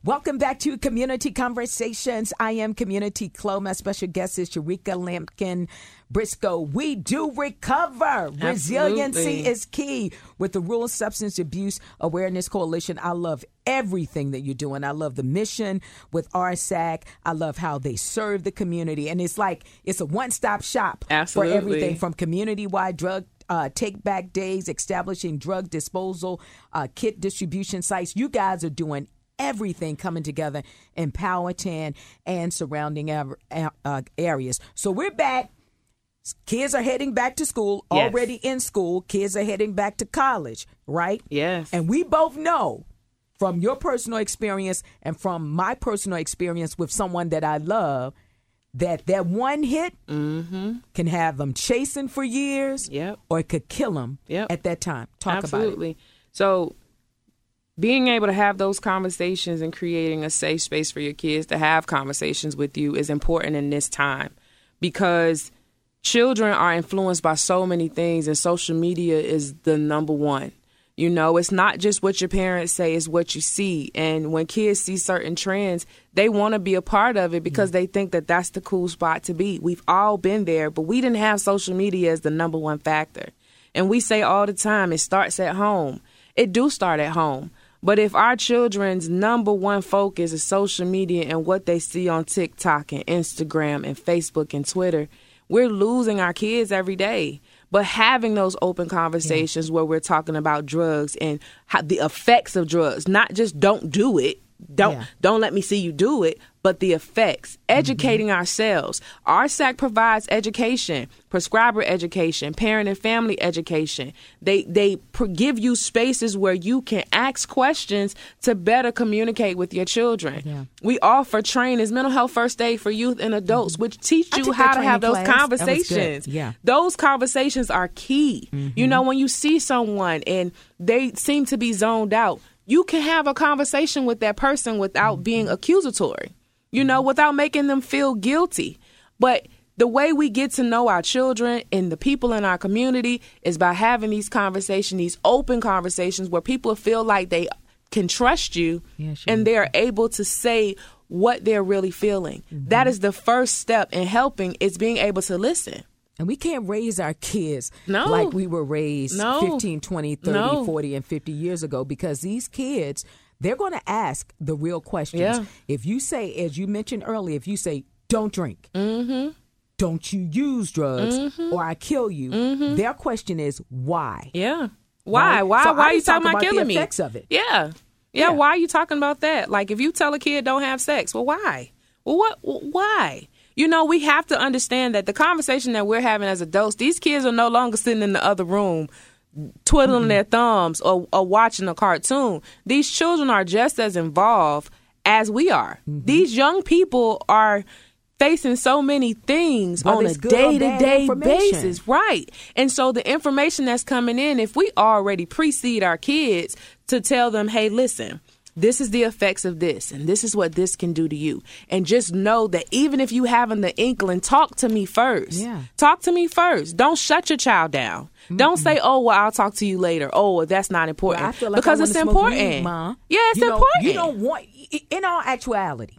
Welcome back to Community Conversations. I am Community Chloe. My special guest is Sharika Lampkin Briscoe. We do recover. Absolutely. Resiliency is key with the Rural Substance Abuse Awareness Coalition. I love everything that you're doing. I love the mission with RSAC. I love how they serve the community. And it's like it's a one-stop shop Absolutely. for everything from community-wide drug take-back days, establishing drug disposal, kit distribution sites. You guys are doing everything coming together in Powhatan and surrounding areas. So we're back. Kids are heading back to school, Yes. already in school. Kids are heading back to college, right? Yes. And we both know from your personal experience and from my personal experience with someone that I love that one hit can have them chasing for years or it could kill them at that time. Talk Absolutely. about it. So being able to have those conversations and creating a safe space for your kids to have conversations with you is important in this time because children are influenced by so many things and social media is the number one. You know, it's not just what your parents say, it's what you see. And when kids see certain trends, they want to be a part of it because they think that that's the cool spot to be. We've all been there, but we didn't have social media as the number one factor. And we say all the time, it starts at home. It do start at home. But if our children's number one focus is social media and what they see on TikTok and Instagram and Facebook and Twitter, we're losing our kids every day. But having those open conversations where we're talking about drugs and how the effects of drugs, not just don't do it, don't let me see you do it, but the effects, educating ourselves. RSAC provides education, prescriber education, parent and family education. They give you spaces where you can ask questions to better communicate with your children. Yeah. We offer trainings, mental health first aid for youth and adults, which teach you how to have those conversations. Yeah. Those conversations are key. You know, when you see someone and they seem to be zoned out, you can have a conversation with that person without being accusatory, you know, without making them feel guilty. But the way we get to know our children and the people in our community is by having these conversations, these open conversations where people feel like they can trust you and they're able to say what they're really feeling. That is the first step in helping, is being able to listen. And we can't raise our kids like we were raised 15, 20, 30, 40, and 50 years ago, because these kids, they're going to ask the real questions. Yeah. If you say, as you mentioned earlier, if you say, don't drink, don't you use drugs, or I kill you, their question is, why? Yeah. Why? Right? So why are you talking about killing me? The effects of it. Yeah. Why are you talking about that? Like, if you tell a kid don't have sex, well, why? Well, why? You know, we have to understand that the conversation that we're having as adults, these kids are no longer sitting in the other room twiddling their thumbs or watching a cartoon. These children are just as involved as we are. These young people are facing so many things on a day-to-day basis. Right. And so the information that's coming in, if we already precede our kids to tell them, hey, listen, this is the effects of this, and this is what this can do to you. And just know that even if you haven't the inkling, talk to me first. Yeah. Talk to me first. Don't shut your child down. Don't say, oh, well, I'll talk to you later. Oh, well, that's not important. Well, I feel like because it's important. Weed, Mom. Yeah, it's important. You don't want, in all actuality,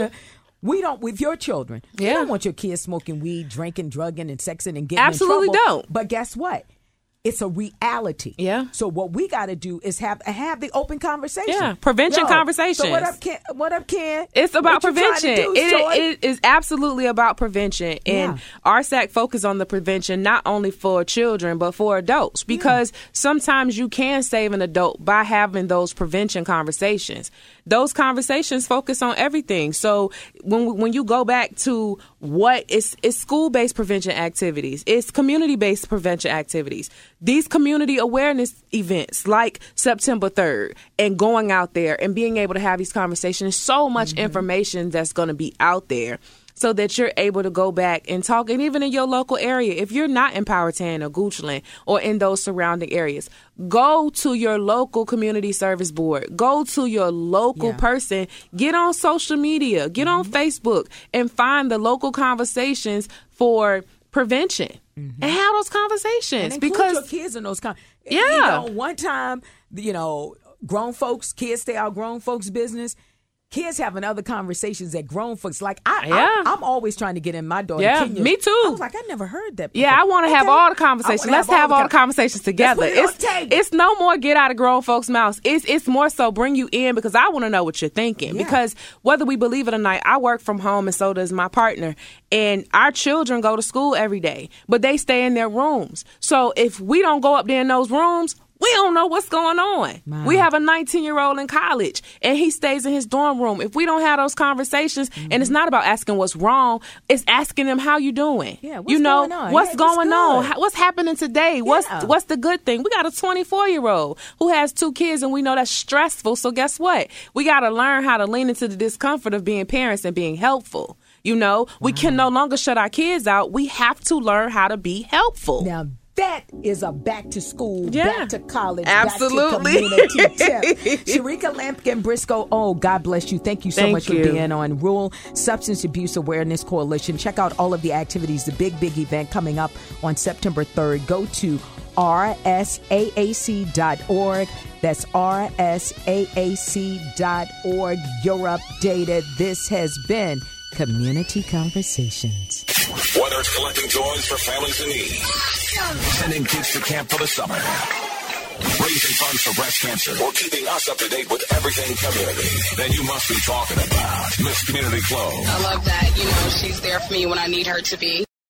we don't, with your children, you don't want your kids smoking weed, drinking, drugging, and sexing and getting Absolutely in trouble. Don't. But guess what? It's a reality. Yeah. So what we got to do is have the open conversation. Yeah. Prevention conversations. So what up, Ken? It's about prevention. It is absolutely about prevention. And RSAC focus on the prevention not only for children but for adults, because sometimes you can save an adult by having those prevention conversations. Those conversations focus on everything. So when you go back to what it's school-based prevention activities, it's community-based prevention activities. These community awareness events like September 3rd and going out there and being able to have these conversations, so much information that's going to be out there so that you're able to go back and talk. And even in your local area, if you're not in Powhatan or Goochland or in those surrounding areas, go to your local community service board. Go to your local person. Get on social media. Get on Facebook and find the local conversations for prevention. And have those conversations. And because your kids in those conversations. One time, grown folks, kids stay out grown folks' business. kids having other conversations that grown folks like. I'm always trying to get in my daughter. Yeah, Kenya. Me too. I was like, I never heard that before. Yeah, I want to have all the conversations. Let's have all the conversations together. It's no more get out of grown folks' mouths. It's more so bring you in because I want to know what you're thinking. Yeah. Because whether we believe it or not, I work from home and so does my partner. And our children go to school every day, but they stay in their rooms. So if we don't go up there in those rooms, we don't know what's going on. Wow. We have a 19-year-old in college, and he stays in his dorm room. If we don't have those conversations, and it's not about asking what's wrong, it's asking them how you doing. Yeah, what's going on? What's going on? What's happening today? Yeah. What's the good thing? We got a 24-year-old who has 2 kids, and we know that's stressful. So guess what? We got to learn how to lean into the discomfort of being parents and being helpful. We can no longer shut our kids out. We have to learn how to be helpful. Now, that is a back to school, back to college, absolutely. Back to community tip. Sharika Lampkin Briscoe, God bless you. Thank you so much for being on Rural Substance Abuse Awareness Coalition. Check out all of the activities, the big event coming up on September 3rd. Go to rsaac.org. That's rsaac.org. You're updated. This has been Community Conversations. Whether it's collecting toys for families in need, sending kids to camp for the summer, raising funds for breast cancer, or keeping us up to date with everything community, then you must be talking about Miss Community Clothes. I love that. She's there for me when I need her to be.